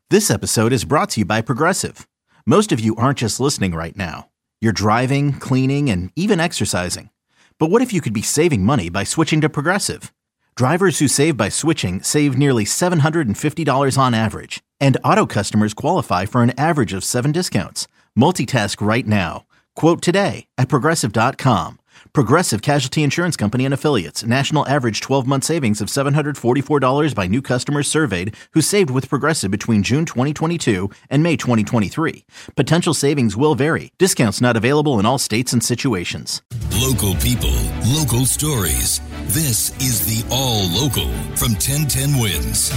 This episode is brought to you by Progressive. Most of you aren't just listening right now. You're driving, cleaning, and even exercising. But what if you could be saving money by switching to Progressive? Drivers who save by switching save nearly $750 on average. And auto customers qualify for an average of 7 discounts. Multitask right now. Quote today at Progressive.com. Progressive Casualty Insurance Company and Affiliates. National average 12-month savings of $744 by new customers surveyed who saved with Progressive between June 2022 and May 2023. Potential savings will vary. Discounts not available in all states and situations. Local people, local stories. This is the All Local from 1010 Wins.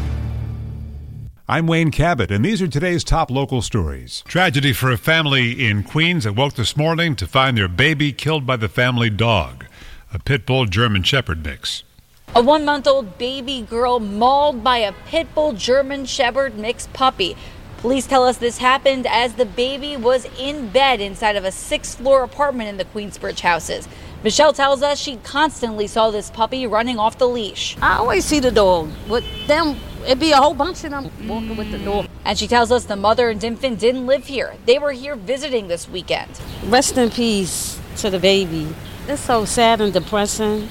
I'm Wayne Cabot, and these are today's top local stories. Tragedy for a family in Queens that woke this morning to find their baby killed by the family dog, a pit bull German Shepherd mix. A 1-month-old baby girl mauled by a pit bull German Shepherd mix puppy. Police tell us this happened as the baby was in bed inside of a 6th-floor apartment in the Queensbridge houses. Michelle tells us she constantly saw this puppy running off the leash. I always see the dog with them. It'd be a whole bunch of them walking with the dog. And she tells us the mother and infant didn't live here. They were here visiting this weekend. Rest in peace to the baby. It's so sad and depressing,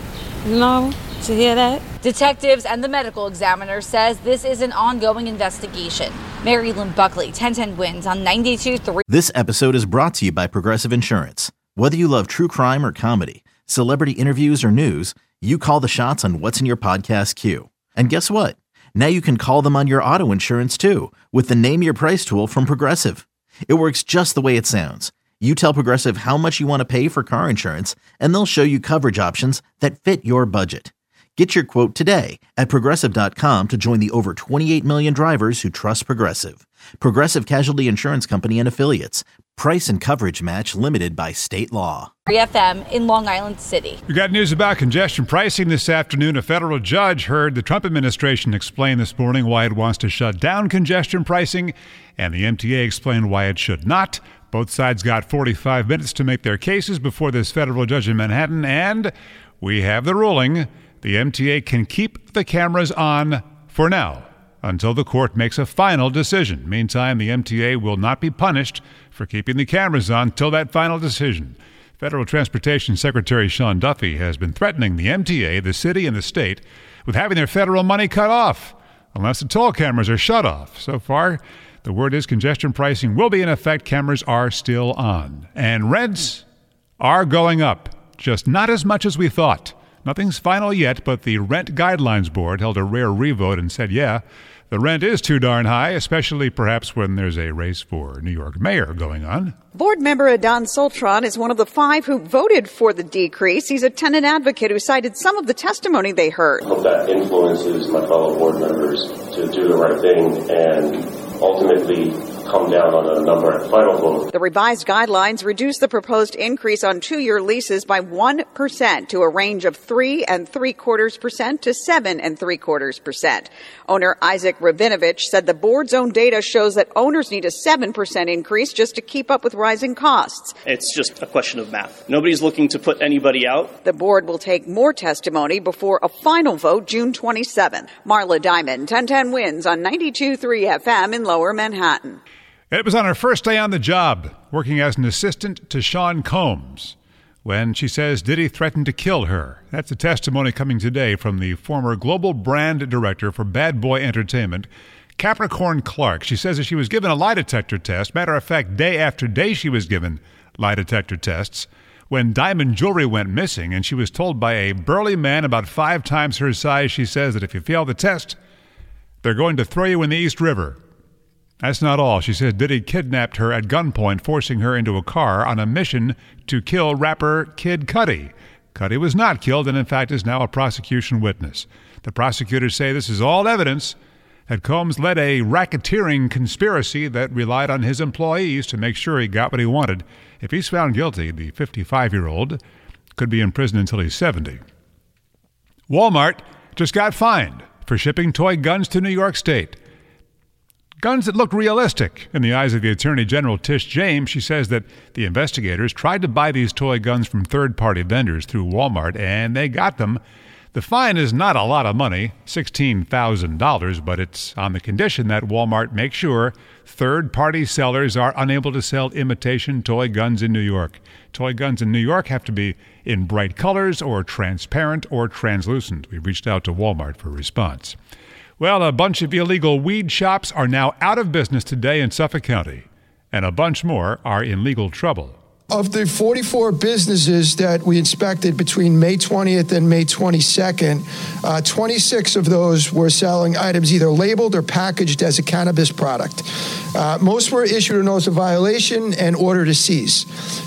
to hear that. Detectives and the medical examiner says this is an ongoing investigation. Mary Lynn Buckley, 1010 Wins on 92.3. This episode is brought to you by Progressive Insurance. Whether you love true crime or comedy, celebrity interviews or news, you call the shots on what's in your podcast queue. And guess what? Now you can call them on your auto insurance too with the Name Your Price tool from Progressive. It works just the way it sounds. You tell Progressive how much you want to pay for car insurance, and they'll show you coverage options that fit your budget. Get your quote today at Progressive.com to join the over 28 million drivers who trust Progressive. Progressive Casualty Insurance Company and Affiliates. Price and coverage match limited by state law. 3FM in Long Island City. We got news about congestion pricing this afternoon. A federal judge heard the Trump administration explain this morning why it wants to shut down congestion pricing, and the MTA explained why it should not. Both sides got 45 minutes to make their cases before this federal judge in Manhattan, and we have the ruling. The MTA can keep the cameras on for now until the court makes a final decision. Meantime, the MTA will not be punished for keeping the cameras on till that final decision. Federal Transportation Secretary Sean Duffy has been threatening the MTA, the city, and the state with having their federal money cut off unless the toll cameras are shut off. So far, the word is congestion pricing will be in effect. Cameras are still on. And rents are going up, just not as much as we thought. Nothing's final yet, but the Rent Guidelines Board held a rare revote and said, yeah, the rent is too darn high, especially perhaps when there's a race for New York mayor going on. Board member Adon Soltron is one of the 5 who voted for the decrease. He's a tenant advocate who cited some of the testimony they heard. I hope that influences my fellow board members to do the right thing and ultimately come down on a number at final vote. The revised guidelines reduce the proposed increase on 2-year leases by 1% to a range of 3.75% to 7.75%. Owner Isaac Rabinovich said the board's own data shows that owners need a 7% increase just to keep up with rising costs. It's just a question of math. Nobody's looking to put anybody out. The board will take more testimony before a final vote June 27th. Marla Diamond, 1010 Wins on 92.3 FM in Lower Manhattan. It was on her first day on the job, working as an assistant to Sean Combs, when she says Diddy threatened to kill her. That's a testimony coming today from the former global brand director for Bad Boy Entertainment, Capricorn Clark. She says that she was given a lie detector test. Matter of fact, day after day she was given lie detector tests when diamond jewelry went missing, and she was told by a burly man about 5 times her size, she says, that if you fail the test, they're going to throw you in the East River. That's not all. She says Diddy kidnapped her at gunpoint, forcing her into a car on a mission to kill rapper Kid Cudi. Cudi was not killed and, in fact, is now a prosecution witness. The prosecutors say this is all evidence that Combs led a racketeering conspiracy that relied on his employees to make sure he got what he wanted. If he's found guilty, the 55-year-old could be in prison until he's 70. Walmart just got fined for shipping toy guns to New York State. Guns that look realistic in the eyes of the Attorney General, Tish James. She says that the investigators tried to buy these toy guns from third-party vendors through Walmart, and they got them. The fine is not a lot of money, $16,000, but it's on the condition that Walmart make sure third-party sellers are unable to sell imitation toy guns in New York. Toy guns in New York have to be in bright colors or transparent or translucent. We reached out to Walmart for a response. Well, a bunch of illegal weed shops are now out of business today in Suffolk County, and a bunch more are in legal trouble. Of the 44 businesses that we inspected between May 20th and May 22nd, 26 of those were selling items either labeled or packaged as a cannabis product. Most were issued a notice of violation and order to cease.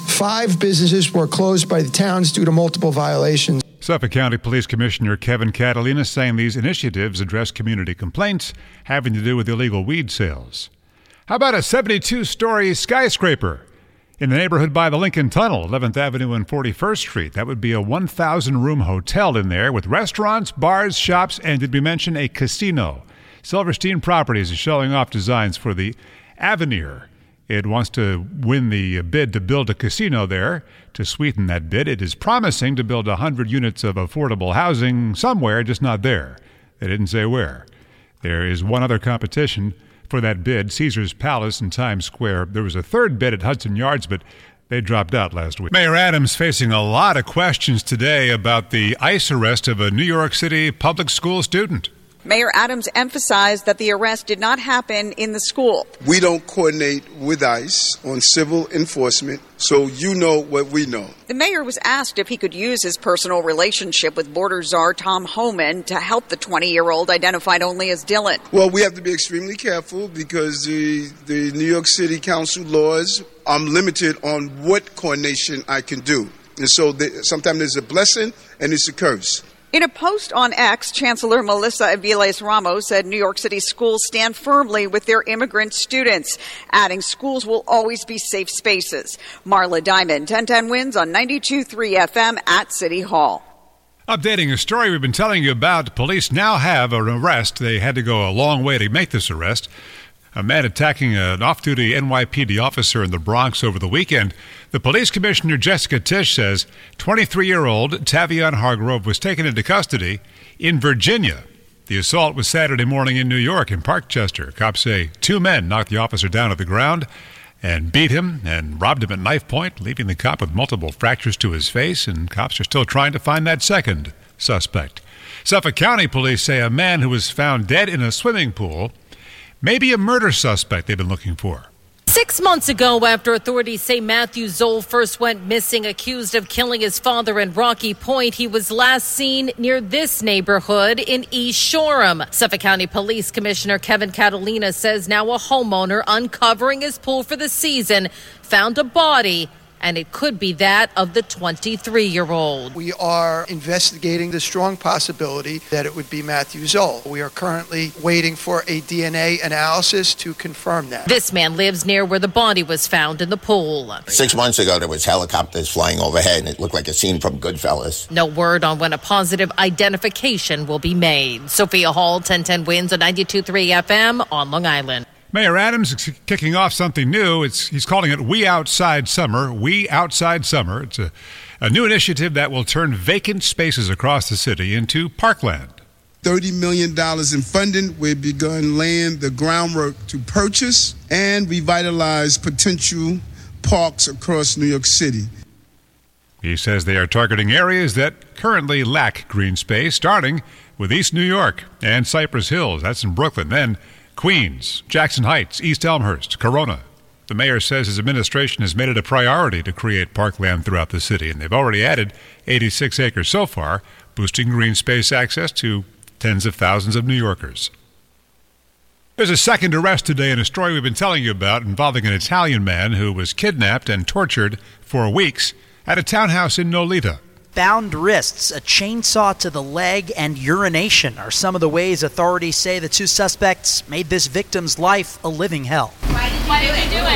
5 businesses were closed by the towns due to multiple violations. Suffolk County Police Commissioner Kevin Catalina saying these initiatives address community complaints having to do with illegal weed sales. How about a 72-story skyscraper in the neighborhood by the Lincoln Tunnel, 11th Avenue and 41st Street? That would be a 1,000-room hotel in there with restaurants, bars, shops, and did we mention a casino? Silverstein Properties is showing off designs for the Avenir. It wants to win the bid to build a casino there. To sweeten that bid, it is promising to build 100 units of affordable housing somewhere, just not there. They didn't say where. There is one other competition for that bid, Caesars Palace in Times Square. There was a third bid at Hudson Yards, but they dropped out last week. Mayor Adams facing a lot of questions today about the ICE arrest of a New York City public school student. Mayor Adams emphasized that the arrest did not happen in the school. We don't coordinate with ICE on civil enforcement, so you know what we know. The mayor was asked if he could use his personal relationship with border czar Tom Homan to help the 20-year-old identified only as Dylan. Well, we have to be extremely careful because the New York City Council laws, I'm limited on what coordination I can do. And so sometimes there's a blessing and it's a curse. In a post on X, Chancellor Melissa Aviles Ramos said New York City schools stand firmly with their immigrant students, adding schools will always be safe spaces. Marla Diamond, 1010 Wins on 92.3 FM at City Hall. Updating a story we've been telling you about, police now have an arrest. They had to go a long way to make this arrest. A man attacking an off-duty NYPD officer in the Bronx over the weekend. The police commissioner, Jessica Tisch, says 23-year-old Tavion Hargrove was taken into custody in Virginia. The assault was Saturday morning in New York in Parkchester. Cops say 2 men knocked the officer down to the ground and beat him and robbed him at knife point, leaving the cop with multiple fractures to his face, and cops are still trying to find that second suspect. Suffolk County police say a man who was found dead in a swimming pool may be a murder suspect they've been looking for. 6 months ago, after authorities say Matthew Zoll first went missing, accused of killing his father in Rocky Point, he was last seen near this neighborhood in East Shoreham. Suffolk County Police Commissioner Kevin Catalina says now a homeowner uncovering his pool for the season found a body, and it could be that of the 23-year-old. We are investigating the strong possibility that it would be Matthew Zoll. We are currently waiting for a DNA analysis to confirm that. This man lives near where the body was found in the pool. 6 months ago, there was helicopters flying overhead, and it looked like a scene from Goodfellas. No word on when a positive identification will be made. Sophia Hall, 1010 Wins on 92.3 FM on Long Island. Mayor Adams is kicking off something new. He's calling it We Outside Summer. We Outside Summer. It's a new initiative that will turn vacant spaces across the city into parkland. $30 million in funding. We've begun laying the groundwork to purchase and revitalize potential parks across New York City. He says they are targeting areas that currently lack green space, starting with East New York and Cypress Hills. That's in Brooklyn. Then Queens, Jackson Heights, East Elmhurst, Corona. The mayor says his administration has made it a priority to create parkland throughout the city, and they've already added 86 acres so far, boosting green space access to tens of thousands of New Yorkers. There's a second arrest today in a story we've been telling you about involving an Italian man who was kidnapped and tortured for weeks at a townhouse in Nolita. Bound wrists, a chainsaw to the leg, and urination are some of the ways authorities say the 2 suspects made this victim's life a living hell. Why did you do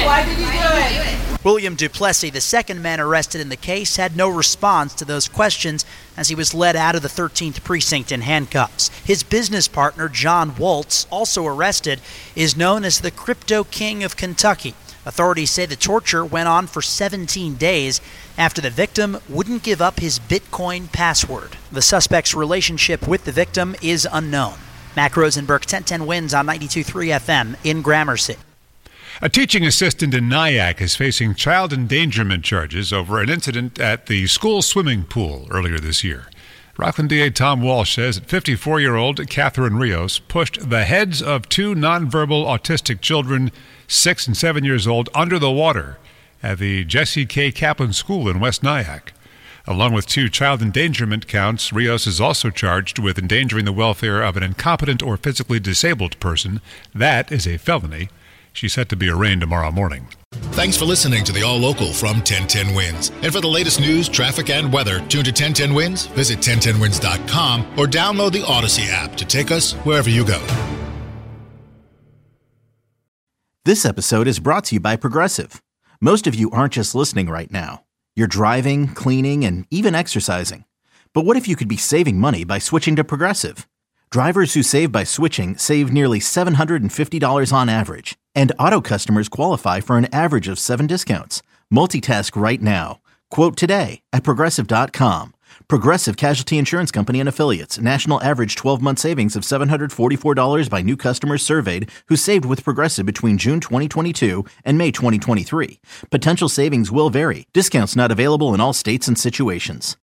it? William Duplessis, the second man arrested in the case, had no response to those questions as he was led out of the 13th precinct in handcuffs. His business partner, John Waltz, also arrested, is known as the Crypto King of Kentucky. Authorities say the torture went on for 17 days after the victim wouldn't give up his Bitcoin password. The suspect's relationship with the victim is unknown. Mac Rosenberg, 1010 Wins on 92.3 FM in Gramercy. A teaching assistant in Nyack is facing child endangerment charges over an incident at the school swimming pool earlier this year. Rockland DA Tom Walsh says that 54-year-old Catherine Rios pushed the heads of two nonverbal autistic children, 6 and 7 years old, under the water at the Jesse K. Kaplan School in West Nyack. Along with 2 child endangerment counts, Rios is also charged with endangering the welfare of an incompetent or physically disabled person. That is a felony. She's set to be arraigned tomorrow morning. Thanks for listening to the All Local from 1010 Wins. And for the latest news, traffic, and weather, tune to 1010 Wins, visit 1010wins.com, or download the Odyssey app to take us wherever you go. This episode is brought to you by Progressive. Most of you aren't just listening right now. You're driving, cleaning, and even exercising. But what if you could be saving money by switching to Progressive? Drivers who save by switching save nearly $750 on average. And auto customers qualify for an average of 7 discounts. Multitask right now. Quote today at Progressive.com. Progressive Casualty Insurance Company and Affiliates. National average 12-month savings of $744 by new customers surveyed who saved with Progressive between June 2022 and May 2023. Potential savings will vary. Discounts not available in all states and situations.